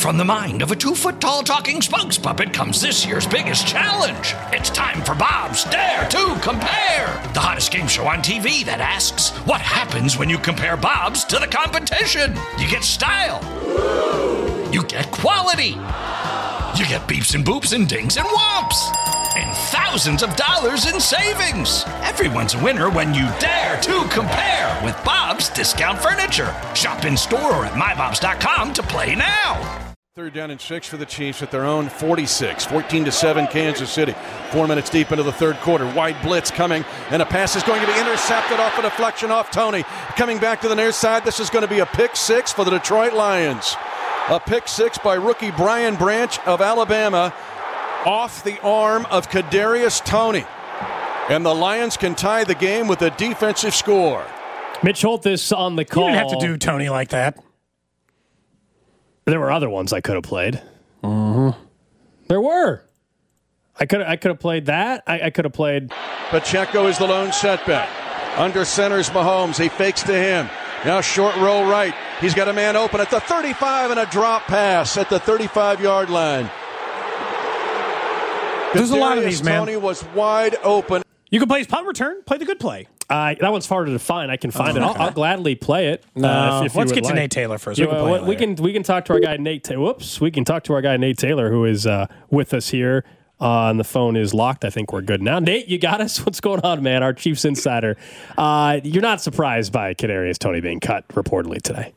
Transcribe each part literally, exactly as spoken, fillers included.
From the mind of a two-foot-tall talking spokes puppet comes this year's biggest challenge. It's time for Bob's Dare to Compare, the hottest game show on T V that asks, what happens when you compare Bob's to the competition? You get style. You get quality. You get beeps and boops and dings and whomps. And thousands of dollars in savings. Everyone's a winner when you dare to compare with Bob's Discount Furniture. Shop in store or at my bobs dot com to play now. Third down and six for the Chiefs at their own forty-six. fourteen to seven Kansas City. Four minutes deep into the third quarter. Wide blitz coming, and a pass is going to be intercepted off a deflection off Toney. Coming back to the near side, this is going to be a pick six for the Detroit Lions. A pick six by rookie Brian Branch of Alabama off the arm of Kadarius Toney. And the Lions can tie the game with a defensive score. Mitch Holthus on the call. You didn't have to do Toney like that. There were other ones I could have played. Mm-hmm. There were. I could I could have played that. I, I could have played. Pacheco is the lone setback. Under centers Mahomes. He fakes to him. Now short roll right. He's got a man open at the thirty-five and a drop pass at the thirty-five-yard line. There's a lot of these, man. Toney was wide open. You can play his punt return. Play the good play. Uh, that one's harder to find. I can find oh, it. okay. I'll, I'll gladly play it. No, uh, if, if let's you get would to like. Nate Taylor first. You we, can know, play we can we can talk to our guy Nate. Ta- Whoops, we can talk to our guy Nate Taylor, who is uh, with us here. Uh, and the phone is locked. I think we're good now. Nate, you got us. What's going on, man? Our Chiefs insider. Uh, you're not surprised by Kadarius Toney being cut reportedly today.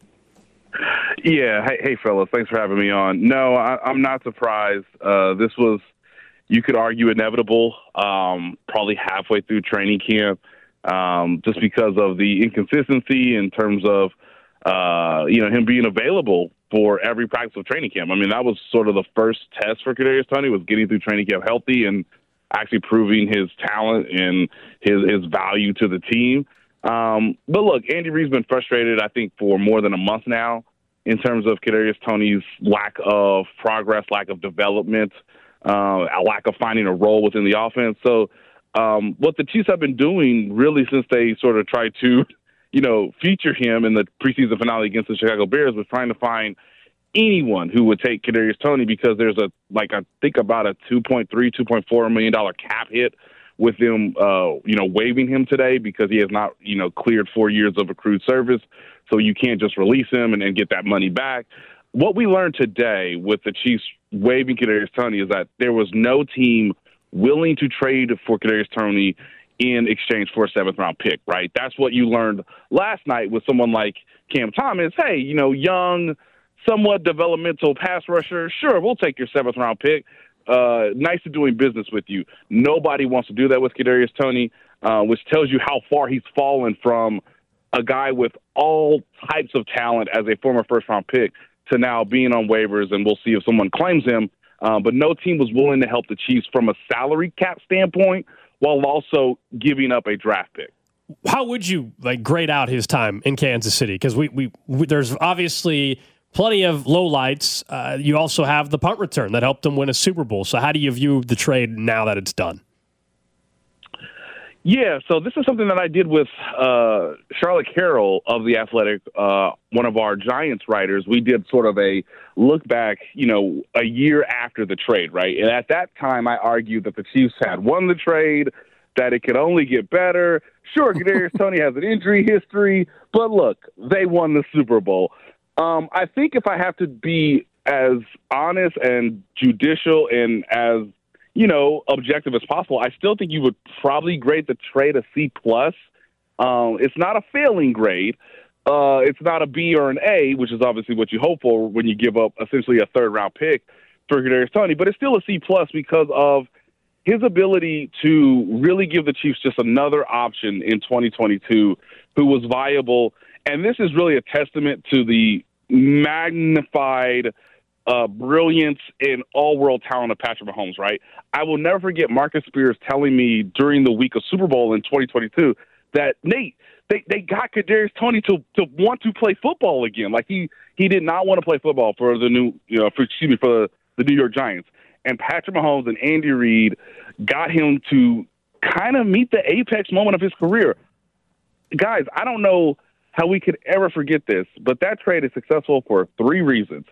Yeah. Hey, hey, fellas. Thanks for having me on. No, I, I'm not surprised. Uh, this was, you could argue, inevitable. Um, probably halfway through training camp. Um, just because of the inconsistency in terms of, uh, you know, him being available for every practice of training camp. I mean, that was sort of the first test for Kadarius Toney, was getting through training camp healthy and actually proving his talent and his, his value to the team. Um, but look, Andy Reid's been frustrated, I think, for more than a month now in terms of Kadarius Toney's lack of progress, lack of development, uh, a lack of finding a role within the offense. So, Um, what the Chiefs have been doing really since they sort of tried to, you know, feature him in the preseason finale against the Chicago Bears was trying to find anyone who would take Kadarius Toney, because there's a, like, I think about a two point three, two point four million dollars cap hit with them, uh, you know, waiving him today because he has not, you know, cleared four years of accrued service. So you can't just release him and, and get that money back. What we learned today with the Chiefs waiving Kadarius Toney is that there was no team willing to trade for Kadarius Toney in exchange for a seventh round pick, right? That's what you learned last night with someone like Cam Thomas. Hey, you know, young, somewhat developmental pass rusher. Sure, we'll take your seventh round pick. Uh, nice to doing business with you. Nobody wants to do that with Kadarius Toney, uh, which tells you how far he's fallen from a guy with all types of talent as a former first round pick to now being on waivers, and we'll see if someone claims him. Uh, but no team was willing to help the Chiefs from a salary cap standpoint while also giving up a draft pick. How would you like grade out his time in Kansas City? Because we, we, we there's obviously plenty of lowlights. Uh, you also have the punt return that helped him win a Super Bowl. So how do you view the trade now that it's done? Yeah, so this is something that I did with uh, Charlotte Carroll of The Athletic, uh, one of our Giants writers. We did sort of a look back, you know, a year after the trade, right? And at that time, I argued that the Chiefs had won the trade, that it could only get better. Sure, Kadarius Toney has an injury history, but look, they won the Super Bowl. Um, I think if I have to be as honest and judicial and as you know, objective as possible, I still think you would probably grade the trade a C plus. Um, it's not a failing grade. Uh, it's not a B or an A, which is obviously what you hope for when you give up essentially a third round pick for Kadarius Toney, but it's still a C plus because of his ability to really give the Chiefs just another option in twenty twenty-two who was viable. And this is really a testament to the magnified Uh, brilliance and all-world talent of Patrick Mahomes, right? I will never forget Marcus Spears telling me during the week of Super Bowl in twenty twenty-two that, Nate, they, they got Kadarius Toney to, to want to play football again. Like, he, he did not want to play football for the new, you know, for, excuse me, for the, the New York Giants. And Patrick Mahomes and Andy Reid got him to kind of meet the apex moment of his career. Guys, I don't know how we could ever forget this, but that trade is successful for three reasons.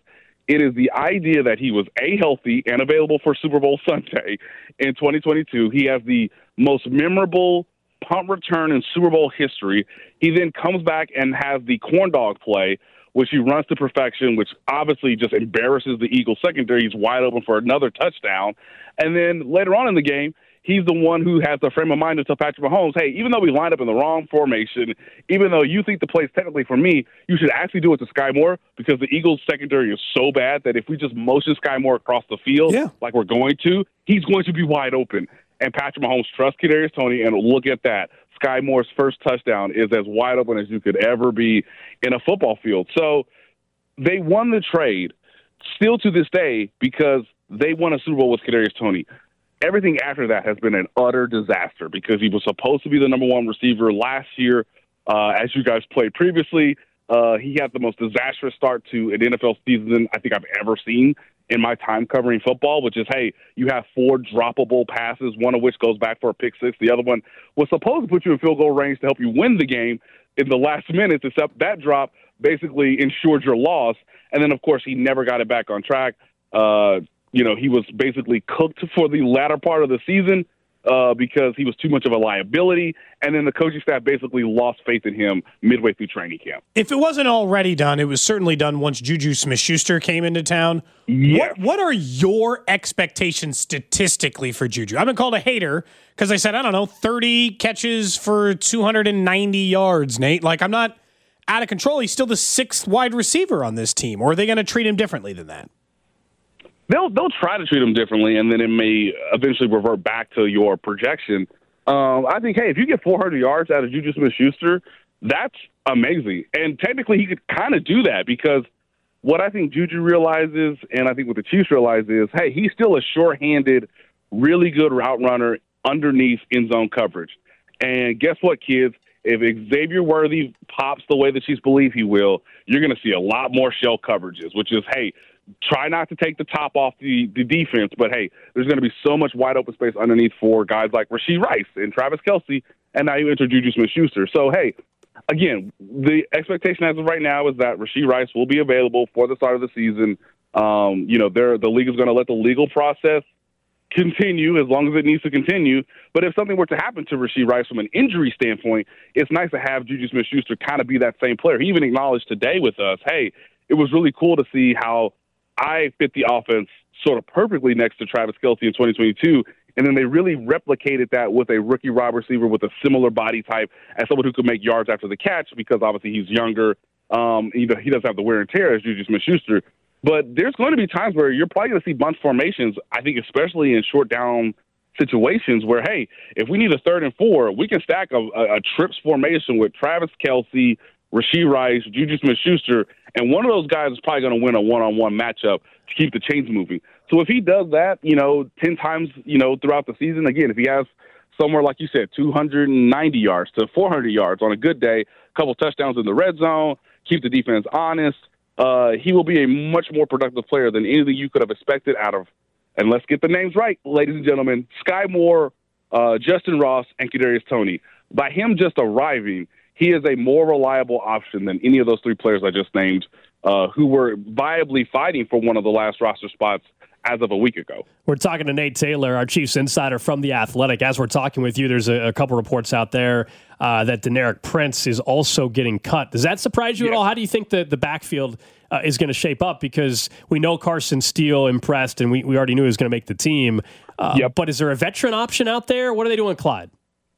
It is the idea that he was A, healthy and available for Super Bowl Sunday in twenty twenty-two. He has the most memorable punt return in Super Bowl history. He then comes back and has the corn dog play, which he runs to perfection, which obviously just embarrasses the Eagles secondary. He's wide open for another touchdown. And then later on in the game, he's the one who has the frame of mind to tell Patrick Mahomes, hey, even though we lined up in the wrong formation, even though you think the play is technically for me, you should actually do it to Sky Moore, because the Eagles secondary is so bad that if we just motion Sky Moore across the field yeah. like we're going to, he's going to be wide open. And Patrick Mahomes trusts Kadarius Toney, and look at that. Sky Moore's first touchdown is as wide open as you could ever be in a football field. So they won the trade still to this day because they won a Super Bowl with Kadarius Toney. Everything after that has been an utter disaster because he was supposed to be the number one receiver last year. Uh, as you guys played previously, uh, he had the most disastrous start to an N F L season I think I've ever seen in my time covering football, which is, hey, you have four droppable passes, one of which goes back for a pick six. The other one was supposed to put you in field goal range to help you win the game in the last minutes, except that drop basically ensured your loss. And then, of course, he never got it back on track. Uh, you know, he was basically cooked for the latter part of the season uh, because he was too much of a liability. And then the coaching staff basically lost faith in him midway through training camp. If it wasn't already done, it was certainly done once Juju Smith-Schuster came into town. Yeah. What, what are your expectations statistically for Juju? I've been called a hater because I said, I don't know, thirty catches for two hundred ninety yards, Nate. Like, I'm not out of control. He's still the sixth wide receiver on this team. Or are they going to treat him differently than that? They'll they'll try to treat him differently, and then it may eventually revert back to your projection. Um, I think, hey, if you get four hundred yards out of Juju Smith-Schuster, that's amazing. And technically, he could kind of do that because what I think Juju realizes, and I think what the Chiefs realize is, hey, he's still a sure-handed, really good route runner underneath end zone coverage. And guess what, kids? If Xavier Worthy pops the way the Chiefs believe he will, you're going to see a lot more shell coverages, which is, hey, try not to take the top off the, the defense, but, hey, there's going to be so much wide open space underneath for guys like Rashee Rice and Travis Kelce, and now you enter Juju Smith-Schuster. So, hey, again, the expectation as of right now is that Rashee Rice will be available for the start of the season. Um, you know, the league is going to let the legal process continue as long as it needs to continue. But if something were to happen to Rashee Rice from an injury standpoint, it's nice to have Juju Smith-Schuster kind of be that same player. He even acknowledged today with us, hey, it was really cool to see how I fit the offense sort of perfectly next to Travis Kelce in twenty twenty-two, and then they really replicated that with a rookie wide receiver with a similar body type as someone who could make yards after the catch because obviously he's younger. Um, you know, he doesn't have the wear and tear as Juju Smith-Schuster. But there's going to be times where you're probably going to see bunch formations, I think especially in short down situations where, hey, if we need a third and four, we can stack a, a, a trips formation with Travis Kelce, Rashee Rice, Juju Smith-Schuster, and one of those guys is probably going to win a one-on-one matchup to keep the chains moving. So if he does that, you know, ten times, you know, throughout the season, again, if he has somewhere, like you said, two hundred ninety yards to four hundred yards on a good day, a couple touchdowns in the red zone, keep the defense honest, uh, he will be a much more productive player than anything you could have expected out of, and let's get the names right, ladies and gentlemen, Sky Moore, uh, Justin Ross, and Kadarius Toney. By him just arriving, he is a more reliable option than any of those three players I just named, uh, who were viably fighting for one of the last roster spots as of a week ago. We're talking to Nate Taylor, our Chiefs insider from The Athletic. As we're talking with you, there's a, a couple reports out there uh, that Deneric Prince is also getting cut. Does that surprise you yes. at all? How do you think the, the backfield uh, is going to shape up? Because we know Carson Steele impressed, and we, we already knew he was going to make the team. Uh, yep. But is there a veteran option out there? What are they doing, Clyde?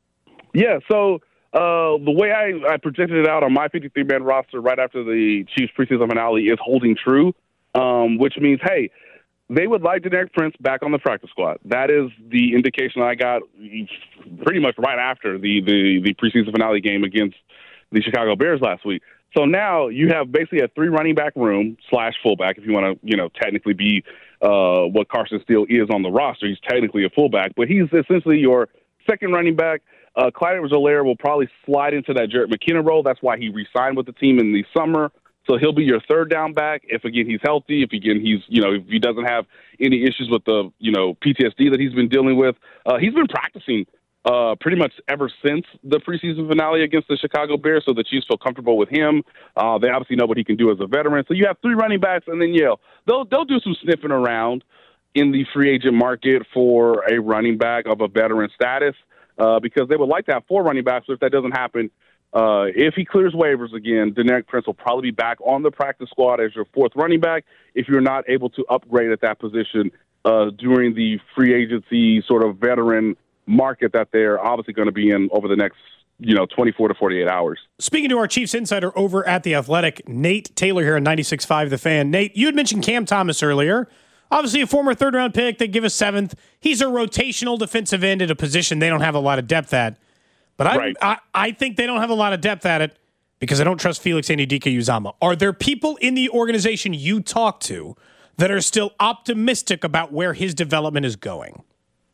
Yeah, so uh, the way I, I projected it out on my fifty-three man roster right after the Chiefs preseason finale is holding true, um, which means, hey, they would like Deneric Prince back on the practice squad. That is the indication I got pretty much right after the, the, the preseason finale game against the Chicago Bears last week. So now you have basically a three running back room slash fullback, if you want to, you know, technically be uh, what Carson Steele is on the roster. He's technically a fullback, but he's essentially your second running back. Uh, Clyde Edwards-Helaire will probably slide into that Jerick McKinnon role. That's why he re-signed with the team in the summer. So he'll be your third down back if, again, he's healthy, if, again, he's, you know, if he doesn't have any issues with the, you know, P T S D that he's been dealing with. Uh, he's been practicing uh, pretty much ever since the preseason finale against the Chicago Bears, so the Chiefs feel comfortable with him. Uh, they obviously know what he can do as a veteran. So you have three running backs, and then, yeah, they'll, they'll do some sniffing around in the free agent market for a running back of a veteran status uh, because they would like to have four running backs. So if that doesn't happen, uh, if he clears waivers again, Deneric Prince will probably be back on the practice squad as your fourth running back if you're not able to upgrade at that position uh, during the free agency sort of veteran market that they're obviously going to be in over the next, you know, twenty-four to forty-eight hours. Speaking to our Chiefs insider over at The Athletic, Nate Taylor here on ninety-six point five The Fan. Nate, you had mentioned Cam Thomas earlier. Obviously a former third-round pick. They give a seventh. He's a rotational defensive end at a position they don't have a lot of depth at. But I, right. I, I think they don't have a lot of depth at it because I don't trust Felix Anudike-Uzomah. Are there people in the organization you talk to that are still optimistic about where his development is going?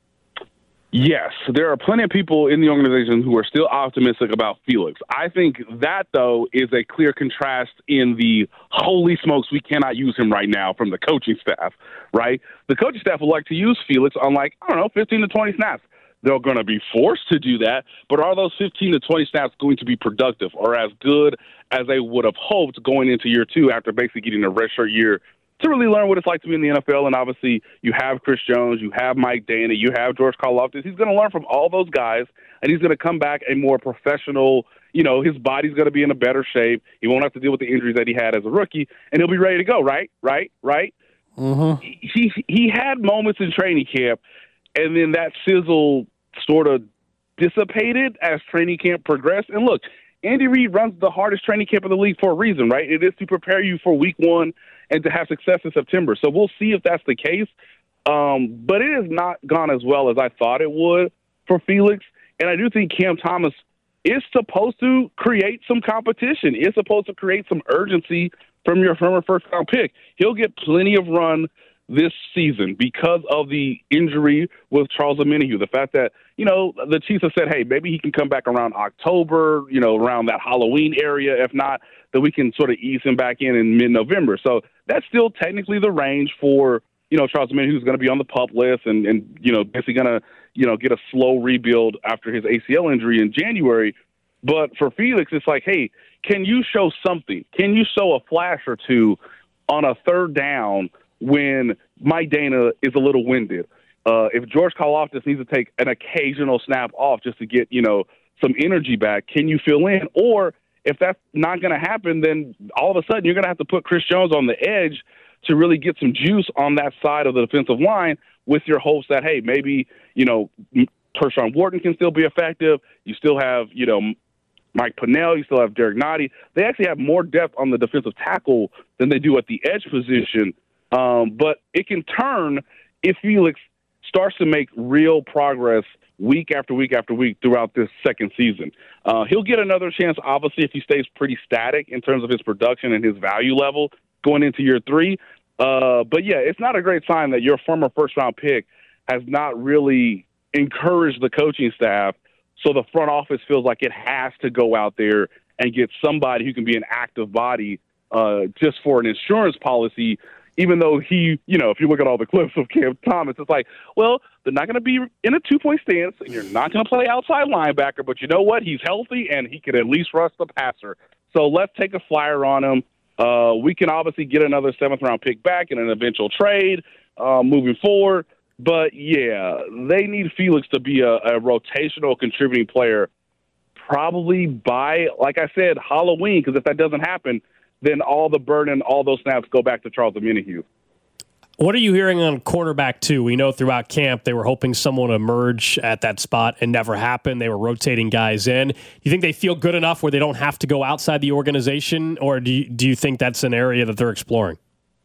Yes, there are plenty of people in the organization who are still optimistic about Felix. I think that, though, is a clear contrast in the holy smokes, we cannot use him right now from the coaching staff, right? The coaching staff would like to use Felix on, like, I don't know, fifteen to twenty snaps. They're going to be forced to do that, but are those fifteen to twenty snaps going to be productive or as good as they would have hoped going into year two after basically getting a redshirt year to really learn what it's like to be in the N F L? And obviously you have Chris Jones, you have Mike Dana, you have George Karlaftis. He's going to learn from all those guys, and he's going to come back a more professional. You know, his body's going to be in a better shape. He won't have to deal with the injuries that he had as a rookie, and he'll be ready to go, right? Right? Right? Mm-hmm. He, he had moments in training camp, and then that sizzle sort of dissipated as training camp progressed. And look, Andy Reid runs the hardest training camp in the league for a reason, right? It is to prepare you for week one and to have success in September. So we'll see if that's the case. Um, but it has not gone as well as I thought it would for Felix. And I do think Cam Thomas is supposed to create some competition, is supposed to create some urgency from your former first-round pick. He'll get plenty of run this season because of the injury with Charles Omenihu. The fact that, you know, the Chiefs have said, hey, maybe he can come back around October, you know, around that Halloween area. If not, then we can sort of ease him back in in mid-November. So that's still technically the range for, you know, Charles Omenihu, who's going to be on the PUP list and, and you know, basically going to, you know, get a slow rebuild after his A C L injury in January. But for Felix, it's like, hey, can you show something? Can you show a flash or two on a third down when Mike Dana is a little winded? Uh, if George Karlaftis needs to take an occasional snap off just to get, you know, some energy back, can you fill in? Or if that's not going to happen, then all of a sudden you're going to have to put Chris Jones on the edge to really get some juice on that side of the defensive line with your hopes that, hey, maybe, you know, Tershawn Wharton can still be effective. You still have, you know, Mike Pennell, you still have Derek Nottie. They actually have more depth on the defensive tackle than they do at the edge position. Um, but it can turn if Felix starts to make real progress week after week after week throughout this second season. Uh, he'll get another chance, obviously, if he stays pretty static in terms of his production and his value level going into year three. Uh, but, yeah, it's not a great sign that your former first-round pick has not really encouraged the coaching staff, so the front office feels like it has to go out there and get somebody who can be an active body uh, just for an insurance policy. Even though he, you know, if you look at all the clips of Cam Thomas, it's like, well, they're not going to be in a two-point stance, and you're not going to play outside linebacker, but you know what? He's healthy, and he can at least rush the passer. So let's take a flyer on him. Uh, we can obviously get another seventh-round pick back in an eventual trade uh, moving forward. But, yeah, they need Felix to be a, a rotational contributing player probably by, like I said, Halloween, because if that doesn't happen, then all the burden, all those snaps go back to Charles Omenihu. What are you hearing on cornerback two? We know throughout camp they were hoping someone would emerge at that spot and never happened. They were rotating guys in. Do you think they feel good enough where they don't have to go outside the organization, or do you, do you think that's an area that they're exploring?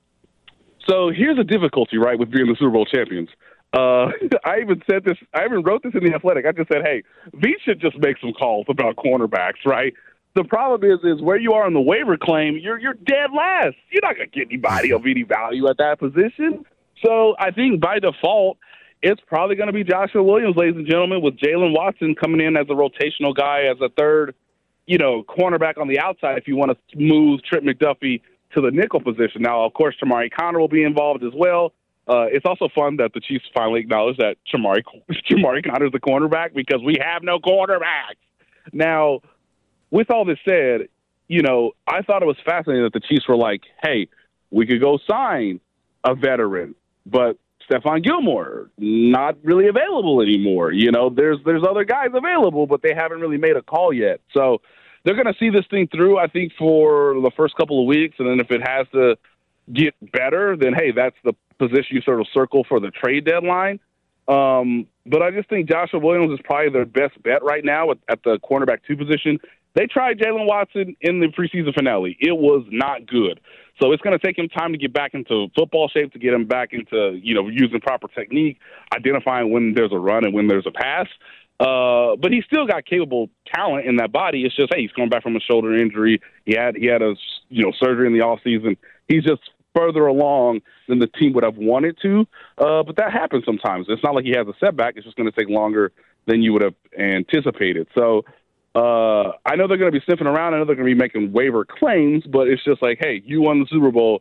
So here's a difficulty, right, with being the Super Bowl champions. Uh, I even said this, I even wrote this in The Athletic. I just said, hey, V should just make some calls about cornerbacks, right? The problem is, is where you are on the waiver claim, you're you're dead last. You're not going to get anybody of any value at that position. So I think by default, it's probably going to be Joshua Williams, ladies and gentlemen, with Jalen Watson coming in as a rotational guy, as a third, you know, cornerback on the outside if you want to move Trent McDuffie to the nickel position. Now, of course, Tamari Connor will be involved as well. Uh, it's also fun that the Chiefs finally acknowledge that Jamari Jamari Conner's the cornerback because we have no cornerbacks. Now, with all this said, you know, I thought it was fascinating that the Chiefs were like, hey, we could go sign a veteran, but Stephon Gilmore, not really available anymore. You know, there's there's other guys available, but they haven't really made a call yet. So they're going to see this thing through, I think, for the first couple of weeks. And then if it has to get better, then, hey, that's the position you sort of circle for the trade deadline. Um, but I just think Joshua Williams is probably their best bet right now at, at the cornerback two position. They tried Jalen Watson in the preseason finale. It was not good. So it's going to take him time to get back into football shape, to get him back into, you know, using proper technique, identifying when there's a run and when there's a pass. Uh, but he's still got capable talent in that body. It's just, hey, he's coming back from a shoulder injury. He had he had a you know surgery in the offseason. He's just further along than the team would have wanted to. Uh, but that happens sometimes. It's not like he has a setback. It's just going to take longer than you would have anticipated. So uh, I know they're going to be sniffing around. I know they're going to be making waiver claims, but it's just like, hey, you won the Super Bowl.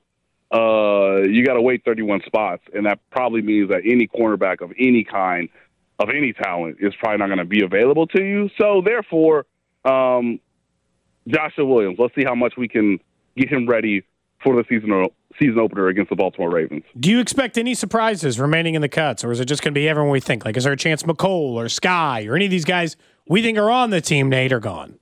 Uh, you got to wait thirty-one spots. And that probably means that any cornerback of any kind, of any talent, is probably not going to be available to you. So therefore, um, Joshua Williams, let's see how much we can get him ready for the season season opener against the Baltimore Ravens. Do you expect any surprises remaining in the cuts, or is it just going to be everyone we think? Like, is there a chance McCole or Sky or any of these guys we think are on the team, Nate, are gone?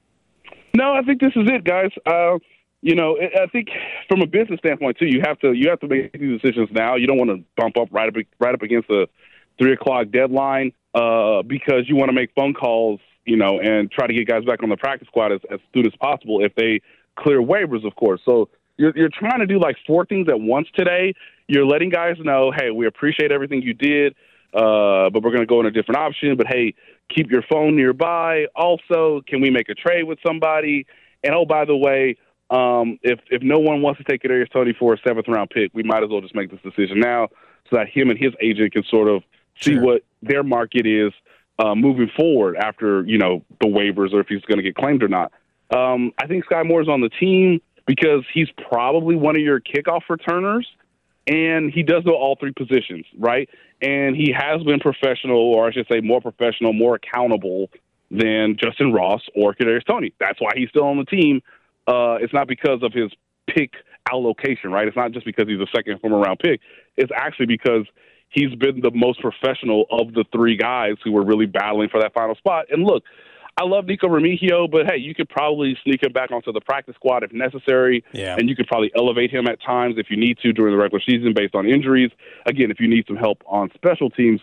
No, I think this is it, guys. Uh, you know, I think from a business standpoint too, you have to you have to make these decisions now. You don't want to bump up right up right up against the three o'clock deadline uh, because you want to make phone calls, you know, and try to get guys back on the practice squad as, as soon as possible if they clear waivers, of course. So you're, you're trying to do like four things at once today. You're letting guys know, hey, we appreciate everything you did, uh, but we're going to go in a different option. But, hey, keep your phone nearby. Also, can we make a trade with somebody? And, oh, by the way, um, if if no one wants to take Kadarius Toney for a seventh-round pick, we might as well just make this decision now so that him and his agent can sort of see Sure. what their market is uh, moving forward after, you know, the waivers or if he's going to get claimed or not. Um, I think Sky Moore's on the team because he's probably one of your kickoff returners, and he does know all three positions, right? And he has been professional, or I should say more professional, more accountable than Justin Ross or Kadarius Toney. That's why he's still on the team. Uh, it's not because of his pick allocation, right? It's not just because he's a second from a round pick. It's actually because he's been the most professional of the three guys who were really battling for that final spot. And look, I love Nico Remigio, but, hey, you could probably sneak him back onto the practice squad if necessary, Yeah. and you could probably elevate him at times if you need to during the regular season based on injuries. Again, if you need some help on special teams.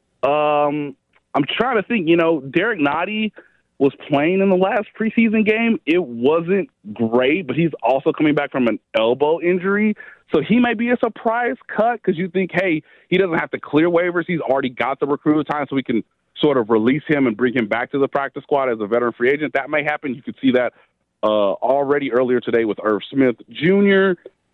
Um, I'm trying to think, you know, Derek Nottie was playing in the last preseason game. It wasn't great, but he's also coming back from an elbow injury. So he may be a surprise cut because you think, hey, he doesn't have to clear waivers. He's already got the recruit time so we can sort of release him and bring him back to the practice squad as a veteran free agent. That may happen. You could see that uh, already earlier today with Irv Smith Junior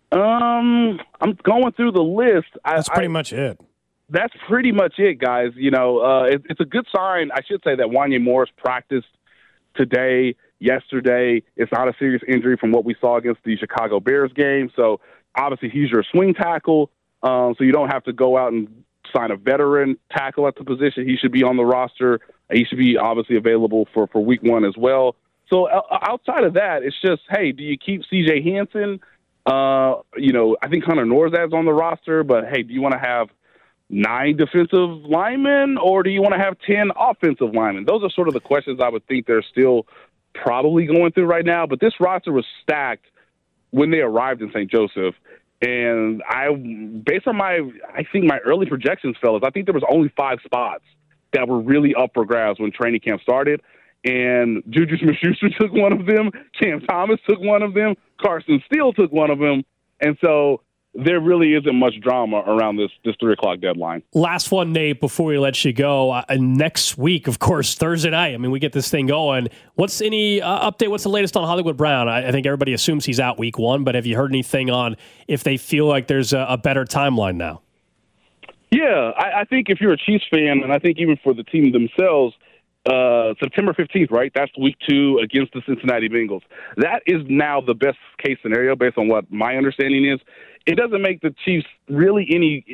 Um, I'm going through the list. That's I, pretty I, much it. That's pretty much it, guys. You know, uh, it, it's a good sign. I should say that Wanya Morris practiced today, yesterday. It's not a serious injury from what we saw against the Chicago Bears game. So obviously he's your swing tackle. Um, so you don't have to go out and sign a veteran tackle at the position. He should be on the roster. He should be obviously available for, for week one as well. So uh, outside of that, it's just, hey, do you keep C J Hansen? Uh, you know, I think Hunter Norzad's on the roster, but hey, do you want to have nine defensive linemen or do you want to have ten offensive linemen? Those are sort of the questions I would think they're still probably going through right now. But this roster was stacked when they arrived in Saint Joseph. And I, based on my, I think my early projections, fellas, I think there was only five spots that were really up for grabs when training camp started. And Juju Smith-Schuster took one of them. Cam Thomas took one of them. Carson Steele took one of them. And so there really isn't much drama around this this three o'clock deadline. Last one, Nate, before we let you go. Uh, next week, of course, Thursday night. I mean, we get this thing going. What's any uh, update? What's the latest on Hollywood Brown? I, I think everybody assumes he's out week one, but have you heard anything on if they feel like there's a, a better timeline now? Yeah, I, I think if you're a Chiefs fan, and I think even for the team themselves, uh, September fifteenth, right? That's week two against the Cincinnati Bengals. That is now the best case scenario based on what my understanding is. It doesn't make the Chiefs really any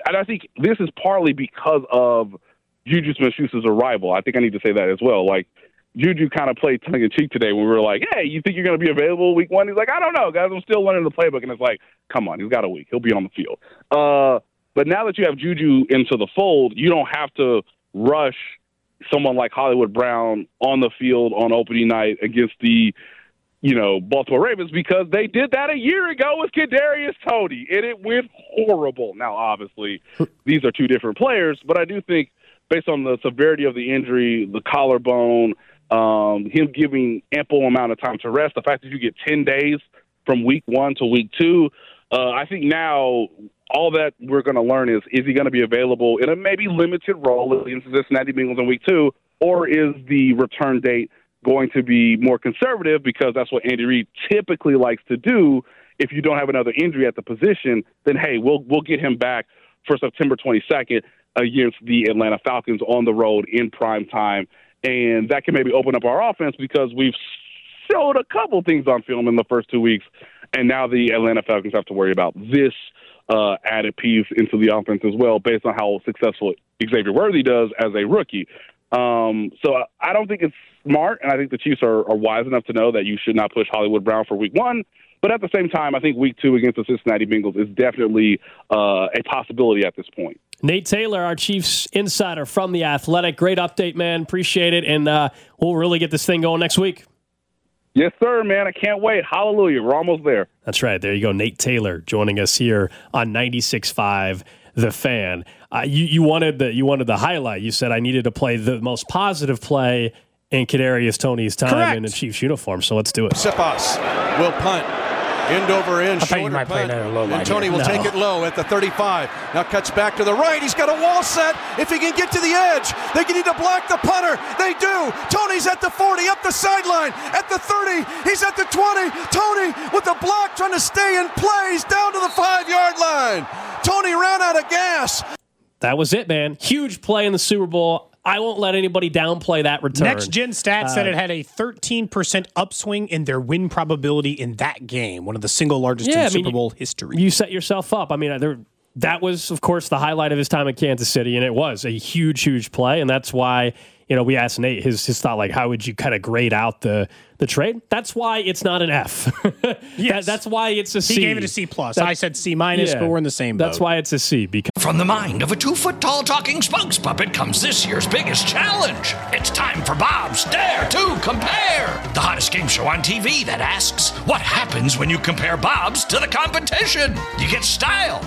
and I think this is partly because of Juju Smith-Schuster's arrival. I think I need to say that as well. Like, Juju kind of played tongue-in-cheek today when we were like, hey, you think you're going to be available week one? He's like, I don't know, guys. I'm still learning the playbook. And it's like, come on, he's got a week. He'll be on the field. Uh, but now that you have Juju into the fold, you don't have to rush someone like Hollywood Brown on the field on opening night against the, you know, Baltimore Ravens, because they did that a year ago with Kadarius Toney, and it went horrible. Now, obviously, these are two different players, but I do think based on the severity of the injury, the collarbone, um, him giving ample amount of time to rest, the fact that you get ten days from week one to week two, uh, I think now all that we're going to learn is, is he going to be available in a maybe limited role against the Cincinnati Bengals in week two, or is the return date going to be more conservative, because that's what Andy Reid typically likes to do. If you don't have another injury at the position, then, hey, we'll we'll get him back for September twenty-second against the Atlanta Falcons on the road in prime time. And that can maybe open up our offense, because we've showed a couple things on film in the first two weeks, and now the Atlanta Falcons have to worry about this uh, added piece into the offense as well, based on how successful Xavier Worthy does as a rookie. Um, so I don't think it's smart, and I think the Chiefs are, are wise enough to know that you should not push Hollywood Brown for week one. But at the same time, I think week two against the Cincinnati Bengals is definitely uh, a possibility at this point. Nate Taylor, our Chiefs insider from The Athletic. Great update, man. Appreciate it. And uh, we'll really get this thing going next week. Yes, sir, man. I can't wait. Hallelujah. We're almost there. That's right. There you go. Nate Taylor joining us here on ninety-six point five The Fan. Uh, you, you wanted the you wanted the highlight. You said I needed to play the most positive play in Kadarius Toney's time Correct. in a Chiefs uniform. So let's do it. Sipas will punt. End over end, I thought you shorter might play punt. another low And line Toney here. will No. take it low at the thirty-five. Now cuts back to the right. He's got a wall set. If he can get to the edge, they can need to block the punter. They do. Toney's at the forty, up the sideline. At the thirty, he's at the twenty. Toney with the block trying to stay in play. He's down to the five-yard line. Toney ran out of gas. That was it, man. Huge play in the Super Bowl. I won't let anybody downplay that return. Next Gen Stats said Uh, it had a thirteen percent upswing in their win probability in that game, one of the single largest Yeah, in I mean, Super Bowl history. You set yourself up. I mean, there, that was, of course, the highlight of his time in Kansas City, and it was a huge, huge play, and that's why, you know, we asked Nate his his thought, like, how would you kind of grade out the the trade? That's why it's not an F. Yes. That, that's why it's a C. He gave it a C plus. That- I said C minus, Yeah. but we're in the same boat. That's why it's a C, because From the mind of a two-foot-tall talking spokes puppet comes this year's biggest challenge. It's time for Bob's Dare to Compare, the hottest game show on T V that asks, what happens when you compare Bob's to the competition? You get style.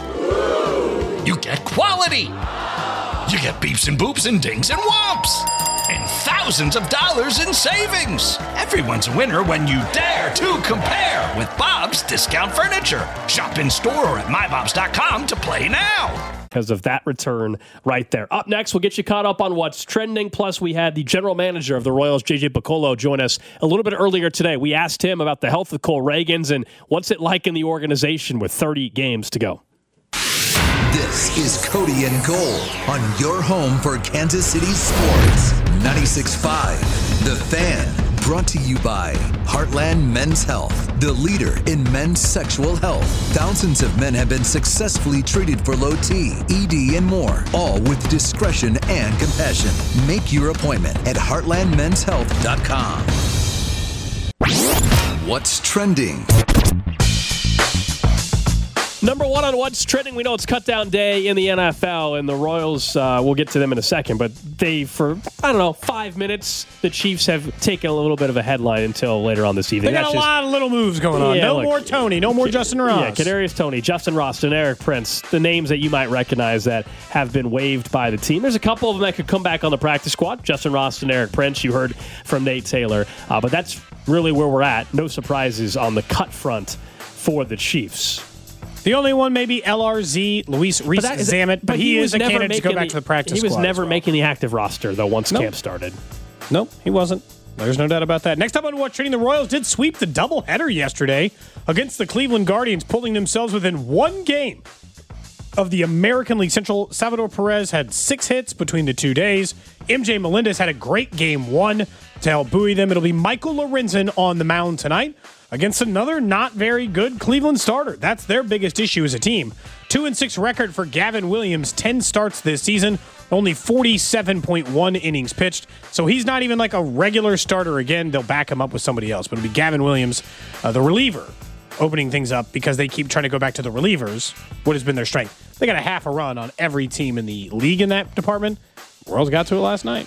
You get quality. You get beeps and boops and dings and whomps. And thousands of dollars in savings. Everyone's a winner when you dare to compare with Bob's Discount Furniture. Shop in store or at my bobs dot com to play now. because of that return right there. Up next, we'll get you caught up on what's trending. Plus, we had the general manager of the Royals, J J Picollo, join us a little bit earlier today. We asked him about the health of Cole Reagans and what's it like in the organization with thirty games to go. This is Cody and Cole on your home for Kansas City sports. ninety-six point five The Fan. Brought to you by Heartland Men's Health, the leader in men's sexual health. Thousands of men have been successfully treated for low T, E D, and more, all with discretion and compassion. Make your appointment at heartland men's health dot com. What's trending? Number one on what's trending, we know it's cut down day in the N F L, and the Royals, uh, we'll get to them in a second, but they, for, I don't know, five minutes, the Chiefs have taken a little bit of a headline until later on this evening. They got That's a just- lot of little moves going on. Yeah, no look, more Tony. No more Justin Ross. Yeah, Kadarius Toney, Justin Ross, and Eric Prince, the names that you might recognize that have been waived by the team. There's a couple of them that could come back on the practice squad. Justin Ross and Eric Prince, you heard from Nate Taylor. Uh, but that's really where we're at. No surprises on the cut front for the Chiefs. The only one maybe L R Z, Luis Reese that is- Zammit, but, he, was is a never candidate to go making back to the practice He was squad never as well. making the active roster, though, once Nope. camp started. Nope, he wasn't. There's no doubt about that. Next up on What's Trending, the Royals did sweep the doubleheader yesterday against the Cleveland Guardians, pulling themselves within one game of the American League Central. Salvador Perez had six hits between the two days. M J Melendez had a great game one to help buoy them. It'll be Michael Lorenzen on the mound tonight against another not very good Cleveland starter. That's their biggest issue as a team. Two and six record for Gavin Williams, ten starts this season, only forty-seven point one innings pitched. So he's not even like a regular starter again. They'll back him up with somebody else, but it'll be Gavin Williams, uh, the reliever, opening things up because they keep trying to go back to the relievers, what has been their strength. They got a half a run on every team in the league in that department. Royals got to it last night.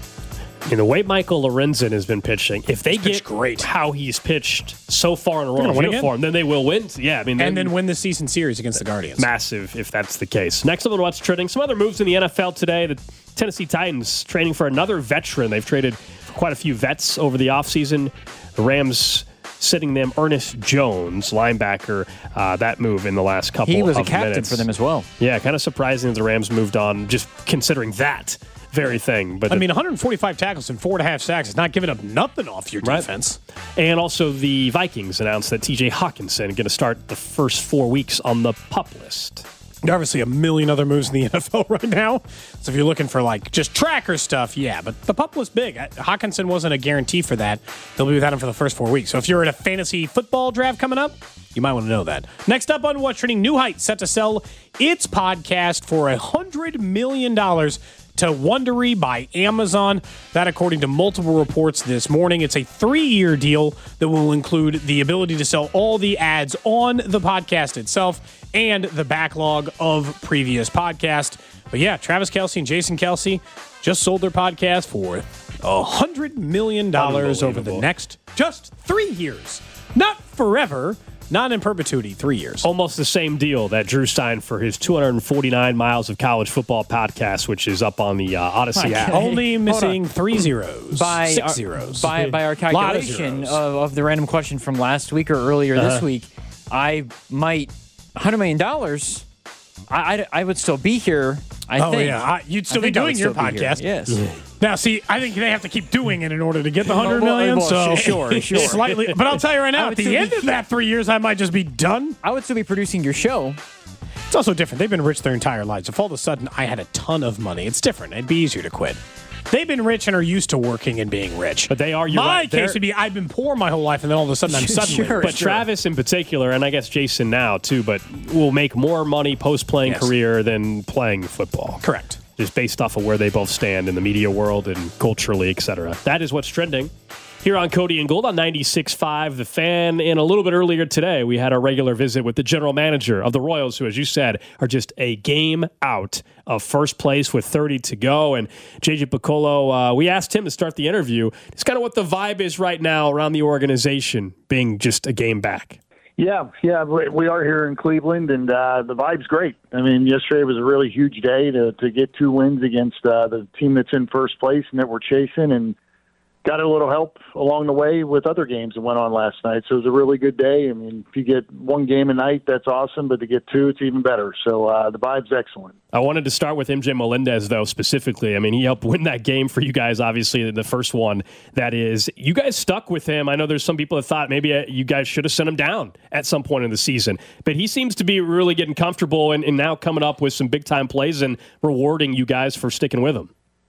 I mean, the way Michael Lorenzen has been pitching, if they He's get pitched great. how he's pitched so far in a Royals win again. uniform, then they will win. Yeah, I mean, And then win the season series against the Guardians. massive if that's the case. Next up on What's Trending, some other moves in the N F L today. The Tennessee Titans training for another veteran. They've traded for quite a few vets over the offseason. The Rams sitting them Ernest Jones, linebacker, uh, that move in the last couple of minutes. He was a captain minutes. for them as well. Yeah, kind of surprising that the Rams moved on, just considering that very thing. But I the, mean, one hundred forty-five tackles and four and a half sacks is not giving up nothing off your Right. defense. And also the Vikings announced that T J Hawkinson going to start the first four weeks on the PUP list. There are obviously a million other moves in the N F L right now. So if you're looking for like just tracker stuff, yeah. But the PUP was big. Hawkinson wasn't a guarantee for that. They'll be without him for the first four weeks. So if you're in a fantasy football draft coming up, you might want to know that. Next up on What's Trending, New Heights set to sell its podcast for one hundred million dollars to Wondery by Amazon. That, according to multiple reports this morning, it's a three-year deal that will include the ability to sell all the ads on the podcast itself and the backlog of previous podcasts. But yeah, Travis Kelce and Jason Kelce just sold their podcast for one hundred million dollars over the next just three years. Not forever. Not in perpetuity, three years. Almost the same deal that Drew signed for his two hundred forty-nine miles of college football podcast, which is up on the uh, Odyssey app. Only missing three zeros. By Six our, zeros. By, by our Lot of calculation zeros. of, of the random question from last week or earlier Uh-huh. this week, I might one hundred million dollars. I, I, I would still be here. I Oh, think. yeah. I, you'd still I be think I would doing your still be here. podcast. Yes. Now, see, I think they have to keep doing it in order to get the one hundred Well, million. well, so sure, sure. Slightly, but I'll tell you right I now, would at the still end be- of that three years, I might just be done. I would still be producing your show. It's also different. They've been rich their entire lives. If all of a sudden I had a ton of money, it's different. It'd be easier to quit. They've been rich and are used to working and being rich. But they are, you're My right, case they're- would be I've been poor my whole life, and then all of a sudden I'm suddenly Sure. rich. But Travis in particular, and I guess Jason now too, but will make more money post-playing Yes. career than playing football. Correct. Just based off of where they both stand in the media world and culturally, et cetera. That is what's trending here on Cody and Gold on ninety-six point five The Fan. And a little bit earlier today, we had our regular visit with the general manager of the Royals, who, as you said, are just a game out of first place with thirty to go. And J J Piccolo, uh, we asked him to start the interview. It's kind of what the vibe is right now around the organization, being just a game back. Yeah, yeah, we we are here in Cleveland, and uh, the vibe's great. I mean, yesterday was a really huge day to, to get two wins against uh, the team that's in first place and that we're chasing, and got a little help along the way with other games that went on last night. So it was a really good day. I mean, if you get one game a night, that's awesome, but to get two, it's even better. So uh, the vibe's excellent. I wanted to start with M J Melendez, though, specifically. I mean, he helped win that game for you guys, obviously, the first one. That is, you guys stuck with him. I know there's some people that thought maybe uh, you guys should have sent him down at some point in the season. But he seems to be really getting comfortable and, and now coming up with some big-time plays and rewarding you guys for sticking with him.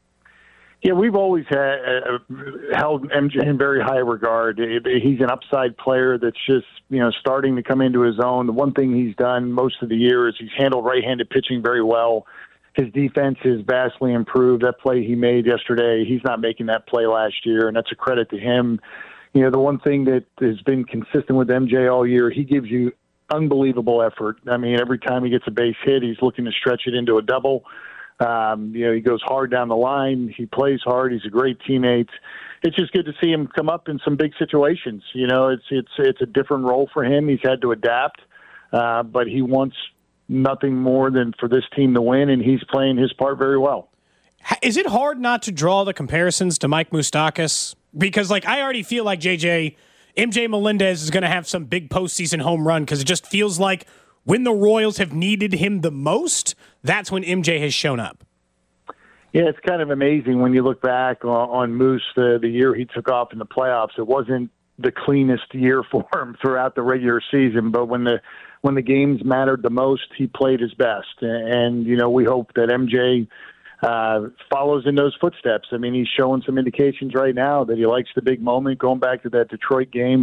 Yeah, we've always had, uh, held M J in very high regard. He's an upside player that's just, you know, starting to come into his own. The one thing he's done most of the year is he's handled right-handed pitching very well. His defense has vastly improved. That play he made yesterday, he's not making that play last year, and that's a credit to him. You know, the one thing that has been consistent with M J all year, he gives you unbelievable effort. I mean, every time he gets a base hit, he's looking to stretch it into a double. Um, you know, he goes hard down the line. He plays hard. He's a great teammate. It's just good to see him come up in some big situations. You know, it's it's it's a different role for him. He's had to adapt, uh, but he wants nothing more than for this team to win, and he's playing his part very well. Is it hard not to draw the comparisons to Mike Moustakas? Because, like, I already feel like J J, M J Melendez is going to have some big postseason home run because it just feels like when the Royals have needed him the most, that's when M J has shown up. Yeah, it's kind of amazing when you look back on, on Moose, the, the year he took off in the playoffs. It wasn't the cleanest year for him throughout the regular season, but when the when the games mattered the most, he played his best. And, and you know, we hope that M J uh, follows in those footsteps. I mean, he's showing some indications right now that he likes the big moment. Going back to that Detroit game,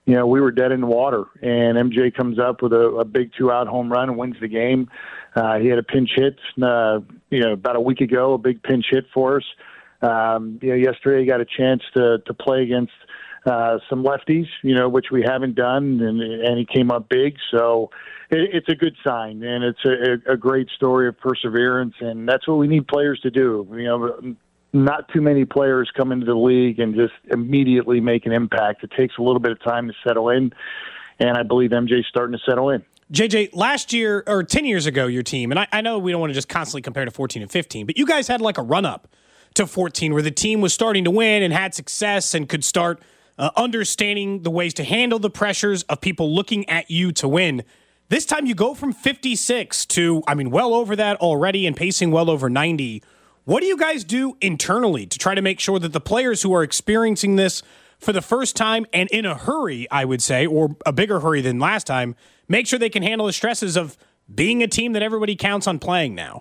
you know, we were dead in the water, and M J comes up with a, a big two-out home run and wins the game. Uh, he had a pinch hit, uh, you know, about a week ago, a big pinch hit for us. Um, you know, yesterday he got a chance to to play against uh, some lefties, you know, which we haven't done, and and he came up big. So it, it's a good sign, and it's a, a great story of perseverance, and that's what we need players to do. You know, not too many players come into the league and just immediately make an impact. It takes a little bit of time to settle in, and I believe M J's starting to settle in. J J, last year, or ten years ago, your team, and I, I know we don't want to just constantly compare to fourteen and fifteen, but you guys had like a run-up to fourteen where the team was starting to win and had success and could start uh, understanding the ways to handle the pressures of people looking at you to win. This time you go from fifty-six to, I mean, well over that already and pacing well over ninety. What do you guys do internally to try to make sure that the players who are experiencing this for the first time and in a hurry, I would say, or a bigger hurry than last time, make sure they can handle the stresses of being a team that everybody counts on playing now?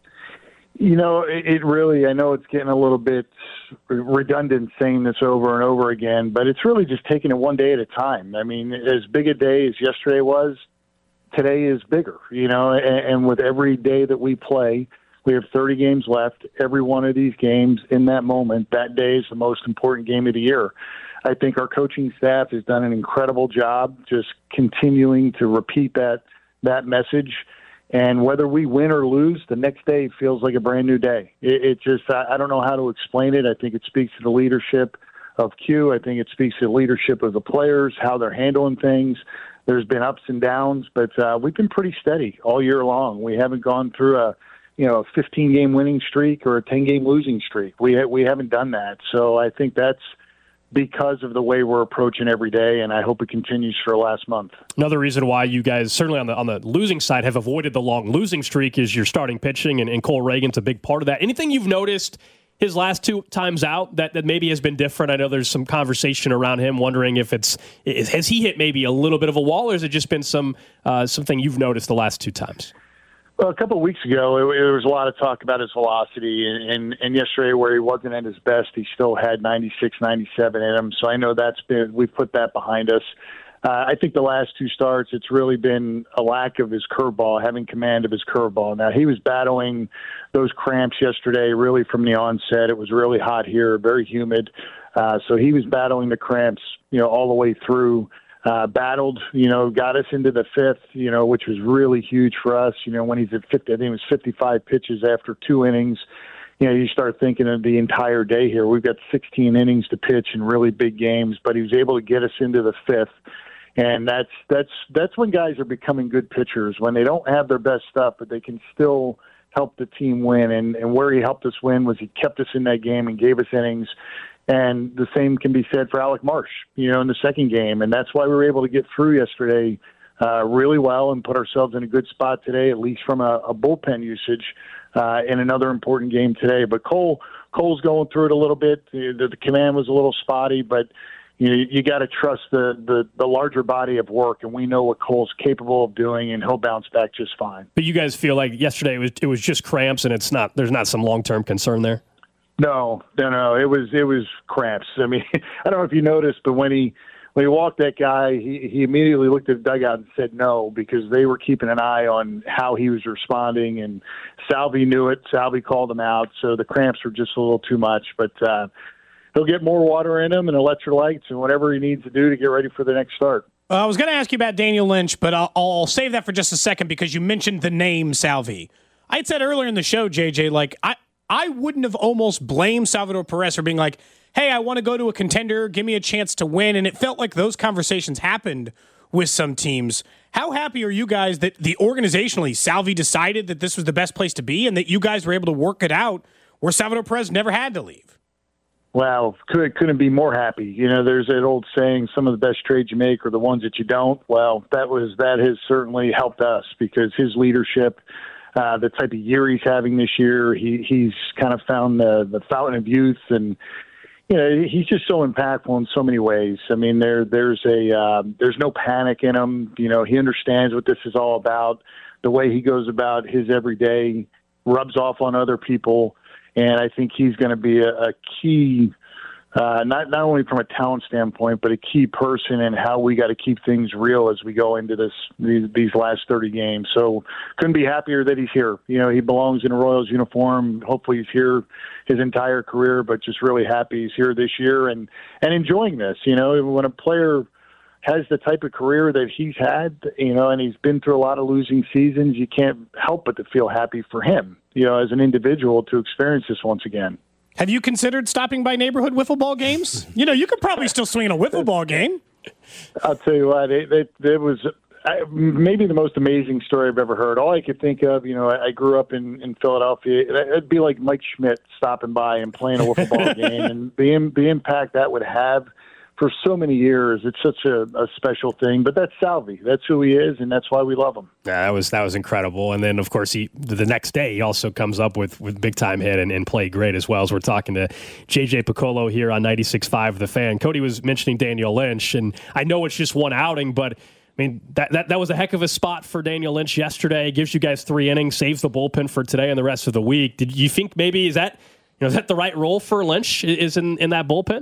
You know, it, it really, I know it's getting a little bit redundant saying this over and over again, but it's really just taking it one day at a time. I mean, as big a day as yesterday was, today is bigger, you know, and, and with every day that we play, we have thirty games left. Every one of these games in that moment, that day is the most important game of the year. I think our coaching staff has done an incredible job just continuing to repeat that that message. And whether we win or lose, the next day feels like a brand new day. It, it just, I, I don't know how to explain it. I think it speaks to the leadership of Q. I think it speaks to the leadership of the players, how they're handling things. There's been ups and downs, but uh, we've been pretty steady all year long. We haven't gone through a, you know, a fifteen-game winning streak or a ten-game losing streak. We ha- we haven't done that. So I think that's because of the way we're approaching every day, and I hope it continues for last month. Another reason why you guys, certainly on the on the losing side, have avoided the long losing streak is your starting pitching, and, and Cole Reagan's a big part of that. Anything you've noticed his last two times out that, that maybe has been different? I know there's some conversation around him, wondering if it's is, has he hit maybe a little bit of a wall, or has it just been some uh, something you've noticed the last two times? Well, a couple of weeks ago, it, there was a lot of talk about his velocity, and, and, and yesterday where he wasn't at his best, he still had ninety-six, ninety-seven in him. So I know that's been, we've put that behind us. Uh, I think the last two starts, it's really been a lack of his curveball, having command of his curveball. Now, he was battling those cramps yesterday really from the onset. It was really hot here, very humid. Uh, so he was battling the cramps, you know, all the way through. Uh, battled, you know, got us into the fifth, you know, which was really huge for us. You know, when he's at fifty, I think it was fifty-five pitches after two innings. You know, you start thinking of the entire day here. We've got sixteen innings to pitch in really big games, but he was able to get us into the fifth. And that's that's that's when guys are becoming good pitchers, when they don't have their best stuff, but they can still help the team win. And, and where he helped us win was he kept us in that game and gave us innings. And the same can be said for Alec Marsh, you know, in the second game. And that's why we were able to get through yesterday uh, really well and put ourselves in a good spot today, at least from a, a bullpen usage uh, in another important game today. But Cole Cole's going through it a little bit. The, the command was a little spotty, but you know, you got to trust the, the, the larger body of work, and we know what Cole's capable of doing, and he'll bounce back just fine. But you guys feel like yesterday it was, it was just cramps, and it's not. There's not some long-term concern there? No, no, no. It was it was cramps. I mean, I don't know if you noticed, but when he when he walked that guy, he, he immediately looked at the dugout and said no, because they were keeping an eye on how he was responding, and Salvi knew it. Salvi called him out, so the cramps were just a little too much. But uh, he'll get more water in him and electrolytes and whatever he needs to do to get ready for the next start. Uh, I was going to ask you about Daniel Lynch, but I'll, I'll save that for just a second because you mentioned the name Salvi. I had said earlier in the show, J J, like I. I wouldn't have almost blamed Salvador Perez for being like, hey, I want to go to a contender, give me a chance to win. And it felt like those conversations happened with some teams. How happy are you guys that the organizationally, Salvi decided that this was the best place to be and that you guys were able to work it out where Salvador Perez never had to leave? Well, could, couldn't be more happy. You know, there's that old saying, some of the best trades you make are the ones that you don't. Well, that was that has certainly helped us because his leadership, Uh, the type of year he's having this year, he, he's kind of found the, the fountain of youth, and you know he's just so impactful in so many ways. I mean, there there's a uh, there's no panic in him. You know, he understands what this is all about. The way he goes about his everyday rubs off on other people, and I think he's going to be a, a key Uh, not not only from a talent standpoint, but a key person in how we got to keep things real as we go into this these, these last thirty games. So couldn't be happier that he's here. You know, he belongs in a Royals uniform. Hopefully he's here his entire career, but just really happy he's here this year and, and enjoying this. You know, when a player has the type of career that he's had, you know, and he's been through a lot of losing seasons, you can't help but to feel happy for him, you know, as an individual to experience this once again. Have you considered stopping by neighborhood wiffle ball games? You know, you could probably still swing in a wiffle ball game. I'll tell you what, it, it, it was I, maybe the most amazing story I've ever heard. All I could think of, you know, I, I grew up in, in Philadelphia. It'd be like Mike Schmidt stopping by and playing a wiffle ball game, and the the impact that would have for so many years. It's such a, a special thing. But that's Salvi. That's who he is, and that's why we love him. Yeah, that was that was incredible. And then, of course, he the next day he also comes up with with big time hit and, and played great as well. As we're talking to J J Picollo here on ninety-six point five The Fan. Cody was mentioning Daniel Lynch, and I know it's just one outing, but I mean that that that was a heck of a spot for Daniel Lynch yesterday. Gives you guys three innings, saves the bullpen for today and the rest of the week. Did you think maybe is that you know is that the right role for Lynch? Is in in that bullpen?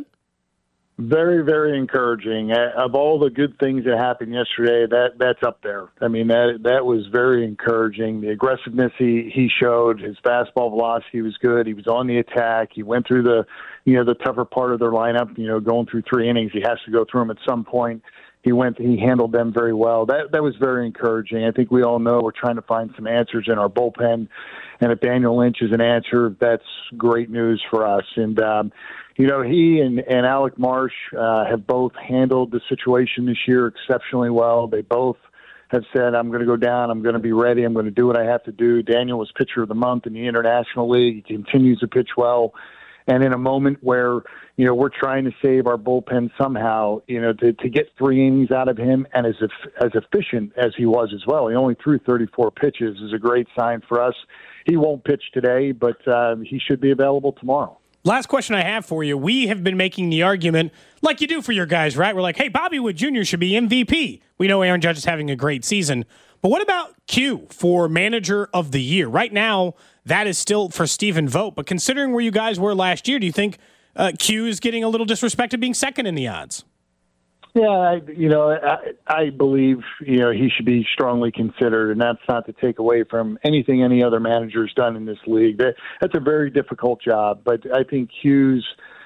Very, very encouraging. Uh, of all the good things that happened yesterday, that that's up there. I mean, that that was very encouraging. The aggressiveness he, he showed, his fastball velocity was good. He was on the attack. He went through the, you know, the tougher part of their lineup. You know, going through three innings, he has to go through them at some point. He went. He handled them very well. That that was very encouraging. I think we all know we're trying to find some answers in our bullpen, and if Daniel Lynch is an answer, that's great news for us. And um, you know, he and, and Alec Marsh uh, have both handled the situation this year exceptionally well. They both have said, I'm going to go down, I'm going to be ready, I'm going to do what I have to do. Daniel was pitcher of the month in the International League. He continues to pitch well. And in a moment where, you know, we're trying to save our bullpen somehow, you know, to, to get three innings out of him and as as efficient as he was as well. He only threw thirty-four pitches is a great sign for us. He won't pitch today, but uh, he should be available tomorrow. Last question I have for you. We have been making the argument, like you do for your guys, right? We're like, hey, Bobby Wood Junior should be M V P. We know Aaron Judge is having a great season. But what about Q for Manager of the Year? Right now, that is still for Stephen Vogt. But considering where you guys were last year, do you think uh, Q is getting a little disrespected being second in the odds? Yeah, I, you know, I, I believe, you know, he should be strongly considered, and that's not to take away from anything any other manager's done in this league. That, that's a very difficult job, but I think Q's,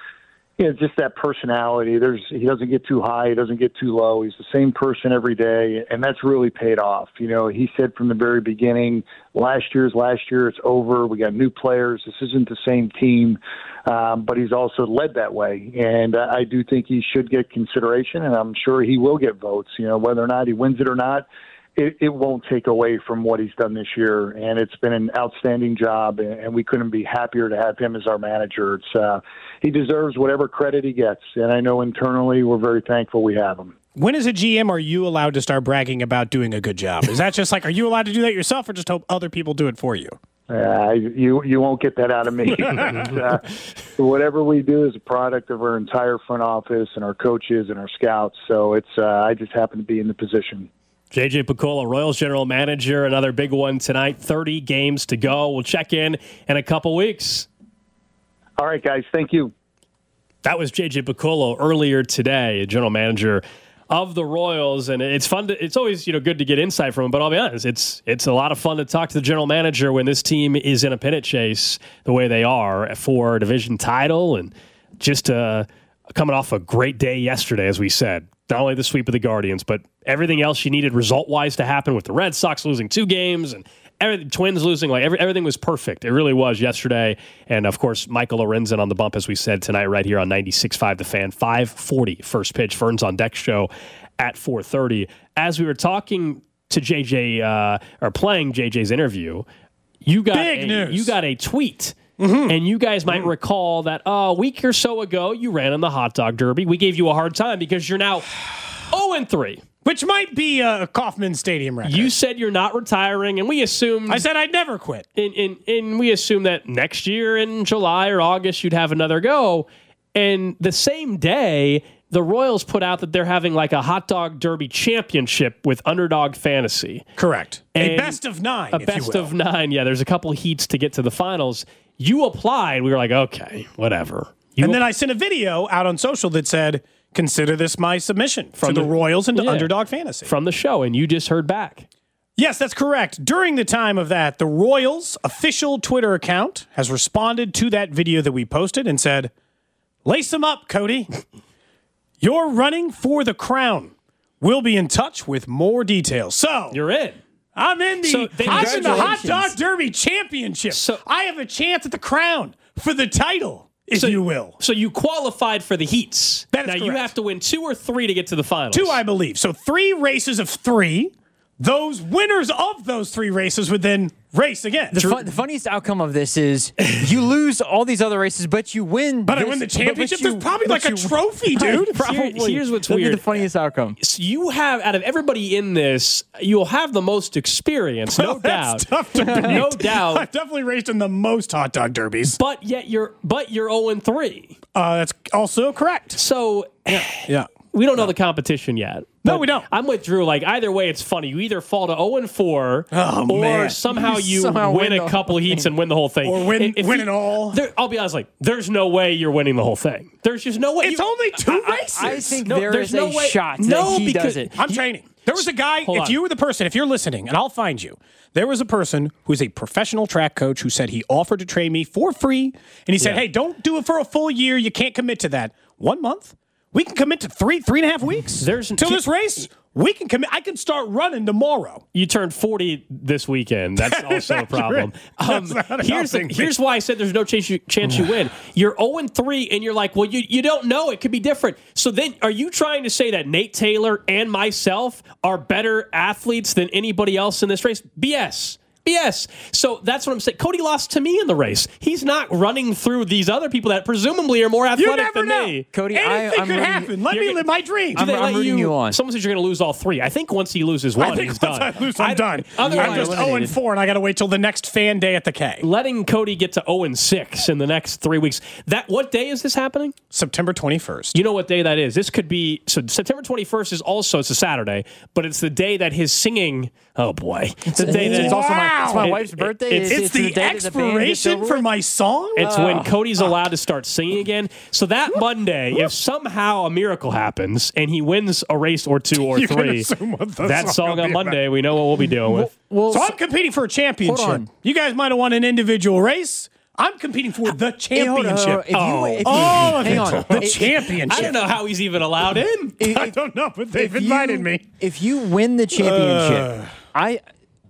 you know, just that personality. There's he doesn't get too high, he doesn't get too low. He's the same person every day, and that's really paid off. You know, he said from the very beginning, last year's last year, it's over. We got new players. This isn't the same team, um, but he's also led that way, and uh, I do think he should get consideration, and I'm sure he will get votes. You know, whether or not he wins it or not, It, it won't take away from what he's done this year, and it's been an outstanding job, and we couldn't be happier to have him as our manager. It's uh, he deserves whatever credit he gets, and I know internally we're very thankful we have him. When as a G M are you allowed to start bragging about doing a good job? Is that just like, are you allowed to do that yourself, or just hope other people do it for you? Uh, you you won't get that out of me. uh, whatever we do is a product of our entire front office and our coaches and our scouts, so it's uh, I just happen to be in the position. J J Picollo, Royals general manager, another big one tonight. thirty games to go. We'll check in in a couple weeks. All right, guys. Thank you. That was J J Picollo earlier today, general manager of the Royals, and it's fun. To, it's always you know good to get insight from him. But I'll be honest, it's it's a lot of fun to talk to the general manager when this team is in a pennant chase the way they are for a division title, and just uh, coming off a great day yesterday, as we said. Not only the sweep of the Guardians, but everything else you needed result-wise to happen with the Red Sox losing two games and every, Twins losing. Like every, everything was perfect. It really was yesterday. And, of course, Michael Lorenzen on the bump, as we said tonight, right here on ninety-six point five The Fan. five forty first pitch. Ferns on Deck show at four thirty. As we were talking to J J, uh, or playing J J's interview, you got, Big a, news. you got a tweet. Mm-hmm. And you guys might mm-hmm. recall that uh, a week or so ago, you ran in the hot dog derby. We gave you a hard time because you're now oh and three. Which might be a Kauffman Stadium record. You said you're not retiring, and we assumed... I said I'd never quit. And, and, and we assumed that next year in July or August, you'd have another go. And the same day, the Royals put out that they're having like a hot dog derby championship with Underdog Fantasy. Correct. And a best of nine, A if best you will. of nine, yeah. There's a couple heats to get to the finals. You applied. We were like, okay, whatever. You and then I sent a video out on social that said, consider this my submission From to the, the- Royals and to yeah. Underdog Fantasy. from the show, and you just heard back. Yes, that's correct. During the time of that, the Royals' official Twitter account has responded to that video that we posted and said, lace them up, Cody. You're running for the crown. We'll be in touch with more details. So You're in. I'm in the So, I'm in the Hot congratulations. Dog Derby Championship. So- I have a chance at the crown for the title, if So- you will. So you qualified for the heats. That is now you correct. have to win two or three to get to the finals. Two, I believe. So three races of three. Those winners of those three races would then race again. The, fun, the funniest outcome of this is you lose all these other races, but you win. But I this- win the but- but championship? you- There's probably but like a you- trophy, dude. Probably. Here's what's That'd be weird. the funniest outcome. So you have, out of everybody in this, you'll have the most experience, no That's doubt. tough to beat. No doubt. I've definitely raced in the most hot dog derbies. But yet you're, but you're zero and three. Uh, that's also correct. So Yeah. we don't know the competition yet. No, But we don't. I'm with Drew. Like either way, it's funny. You either fall to zero and four, Oh, or man. somehow you Somehow win, win a the couple whole heats and win the whole thing, Or win- If- if win you- it all. there- I'll be honest. Like, there's no way you're winning the whole thing. There's just no way. It's You- only two I- I- races. I think No, there there's is no a way- shot No, that he because- does it. I'm training. There was a guy, Hold if on. you were the person, if you're listening, and I'll find you, there was a person who's a professional track coach who said he offered to train me for free. And he said, Yeah. hey, don't do it for a full year. You can't commit to that. One month? We can commit to three, three and a half weeks. There's- Till this race, we can commit. I can start running tomorrow. You turned forty this weekend. That's also a That's problem. right. Um, That's not here's the, helping me. here's why I said there's no chance you, chance you win. You're zero and three, and you're like, well, you, you don't know. It could be different. So then, are you trying to say that Nate Taylor and myself are better athletes than anybody else in this race? B S. B S. So that's what I'm saying. Cody lost to me in the race. He's not running through these other people that presumably are more You athletic never than know. me. Cody, I- Anything I'm could rooting- happen. Let You're me gonna- live my dream. Do they I'm let rooting you on. Someone says you're going to lose all three. I think once he loses one, I think he's once done. I lose, I'm I- done. Otherwise, I'm just eliminated. zero and four, and I got to wait till the next fan day at the K. letting Cody get to zero and six in the next three weeks. That what day is this happening? September twenty-first. You know what day that is? This could be so. September twenty-first is also it's a Saturday, but it's the day that his singing. Oh boy, it's the day that It's also my, it's my It- wife's it- birthday. it's- It's, the, day that band gets expiration over for with. my song? It's when Cody's allowed to start singing again. So that Monday, if somehow a miracle happens and he wins a race or two or You can three, assume what the that song song will on be Monday, we know what we'll be dealing with. Well, So I'm competing for a championship. Hold on. You guys might have won an individual race. I'm competing for the Hey, hold on, hold on. championship. If you- Oh. if you- All of hang it. on. The If- championship. I don't know how he's even allowed in. if- I don't know, but they've if you- invited me. If you win the championship, I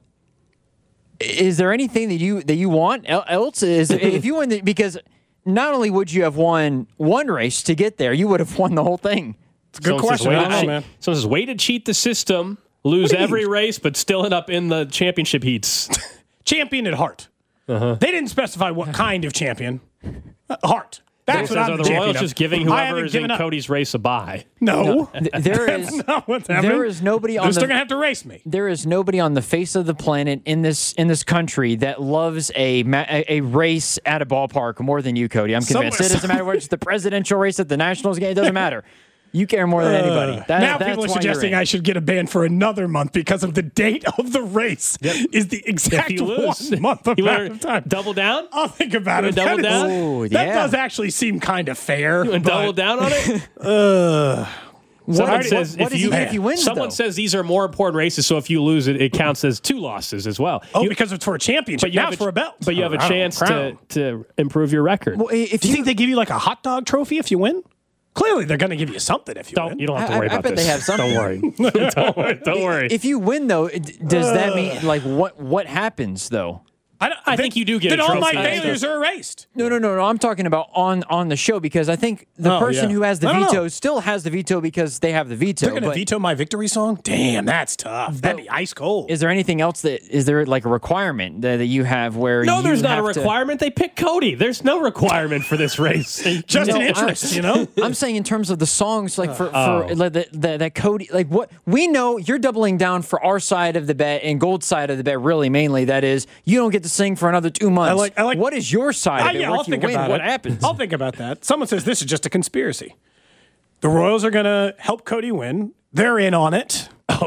is there anything that you that you want el- else? Is if you win the, because not only would you have won one race to get there, you would have won the whole thing. It's a good Someone says, question. way I to don't know, cheat- man. Someone says, way to cheat the system, lose every race, but still end up in the championship heats. Champion at heart. They didn't specify what kind of champion. Uh, heart. That's Says, what are I'm the the champion Royals of. just giving I whoever haven't is in given up. Cody's race a bye? No. Th- There That's is not what's happening. there is nobody They're on still the going to have to race me. there is nobody on the face of the planet in this in this country that loves a ma- a, a race at a ballpark more than you, Cody. I'm convinced. Somewhere- It doesn't matter whether it's the presidential race at the Nationals game. It doesn't matter. You care more than anybody. That, now that's people are why you're suggesting in. I should get a ban for another month because of the date of the race is the If exact you lose, one month you amount wanna of time. double down? I'll think about You it. wanna double That is- down? Ooh, That yeah. does actually seem kind of fair. And but- double down on it? What, Someone what, says what if does you- he if you win? Someone though? says these are more important races, so if you lose it, it counts as two losses as well. Oh, You- because it's for a championship. but you Now have it's for a belt. But you have a I don't know, chance to, crown. to improve your record. Well, if Do you you think they give you like a hot dog trophy if you win? Clearly, they're going to give you something if you don't win. you don't have to I- worry I about bet this. they have something. Don't worry. don't worry. Don't worry. if you win though, it- does that mean like what what happens though? I, don't, I then- think you do get a Then all my trophy. I think failures are erased. No, no, no, no. I'm talking about on on the show because I think the Oh, person yeah. who has the I don't veto know. still has the veto because they have the veto. They're going to but veto my victory song? Damn, that's tough. That'd be ice cold. is there anything else that is there like a requirement that, that you have where no, you there's not a have to- requirement. They pick Cody. There's no requirement for this race. Just No, an I- interest, you know? I'm saying in terms of the songs, like for, Oh. for like, the, the, that Cody, like what we know, you're doubling down for our side of the bet and Gold's side of the bet, really mainly. That is, you don't get to sing for another two months. I like- I like- what is your side Ah, of it? yeah, Where I'll if you think win, about what it. happens? I'll think about that. Someone says this is just a conspiracy. The Royals are going to help Cody win. They're in on it.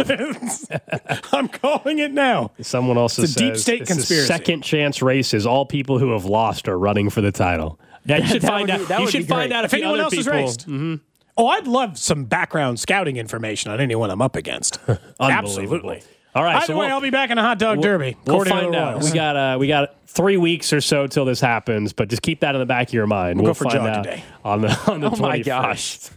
I'm calling it now. Someone else It's a deep says state it's the conspiracy. second chance races. All people who have lost are running for the title. Yeah, you should That find would be- out. that You would should be find great. out If if the anyone other else is people. raced. Mhm. Oh, I'd love some background scouting information on anyone I'm up against. Absolutely. All right. Either so way, we'll, I'll be back in a hot dog we'll- derby. We'll according to find the out. Royals. We got uh, we got three weeks or so till this happens, but just keep that in the back of your mind. We'll We'll, go for find jog out today. on the on the Oh my twenty-first.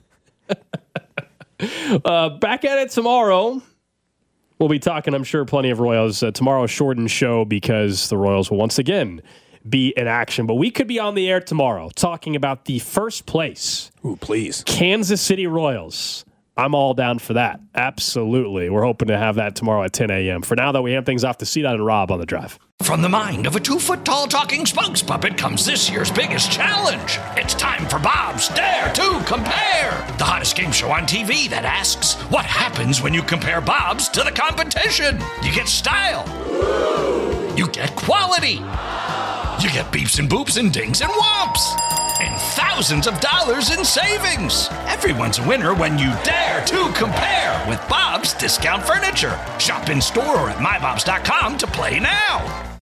uh, back at it tomorrow. We'll be talking, I'm sure, plenty of Royals. Uh, tomorrow's shortened show because the Royals will once again be in action. But we could be on the air tomorrow talking about the first place Ooh, please. Kansas City Royals. I'm all down for that. Absolutely. We're hoping to have that tomorrow at ten a.m. For now, though, we hand things off to C-Dot and Rob on the drive. From the mind of a two-foot-tall talking spokes puppet comes this year's biggest challenge. It's time for Bob's Dare to Compare, the hottest game show on T V that asks, what happens when you compare Bob's to the competition? You get style. You get quality. You get beeps and boops and dings and whomps. And thousands of dollars in savings. Everyone's a winner when you dare to compare with Bob's Discount Furniture. Shop in store or at my bobs dot com to play now.